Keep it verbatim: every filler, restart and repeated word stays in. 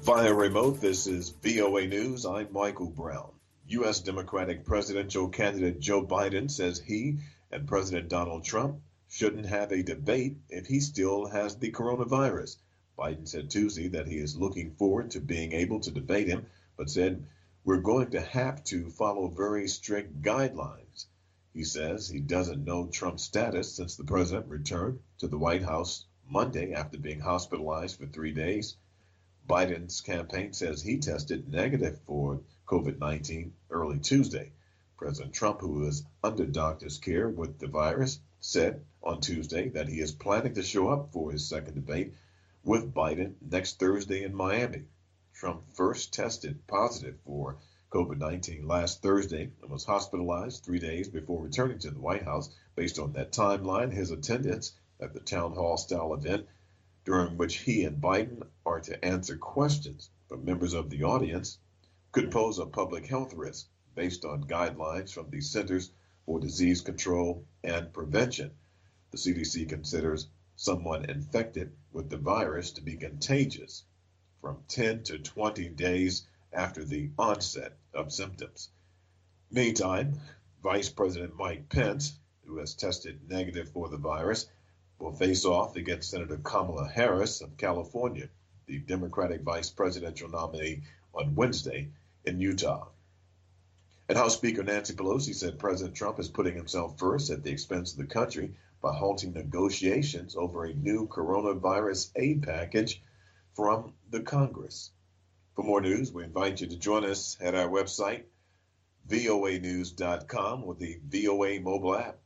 Via remote, this is V O A News. I'm Michael Brown. U S. Democratic presidential candidate Joe Biden says he and President Donald Trump shouldn't have a debate if he still has the coronavirus. Biden said Tuesday that he is looking forward to being able to debate him, but said, "We're going to have to follow very strict guidelines." He says he doesn't know Trump's status since the president returned to the White House Monday after being hospitalized for three days. Biden's campaign says he tested negative for COVID nineteen early Tuesday. President Trump, who is under doctor's care with the virus, said on Tuesday that he is planning to show up for his second debate with Biden next Thursday in Miami. Trump first tested positive for COVID nineteen last Thursday and was hospitalized three days before returning to the White House. Based on that timeline, his attendance at the town hall style event during which he and Biden are to answer questions from members of the audience could pose a public health risk based on guidelines from the Centers for Disease Control and Prevention. The C D C considers someone infected with the virus to be contagious from ten to twenty days after the onset of symptoms. Meantime, Vice President Mike Pence, who has tested negative for the virus, will face off against Senator Kamala Harris of California, the Democratic vice presidential nominee, on Wednesday in Utah. And House Speaker Nancy Pelosi said President Trump is putting himself first at the expense of the country by halting negotiations over a new coronavirus aid package from the Congress. For more news, we invite you to join us at our website, V O A news dot com, with the V O A mobile app.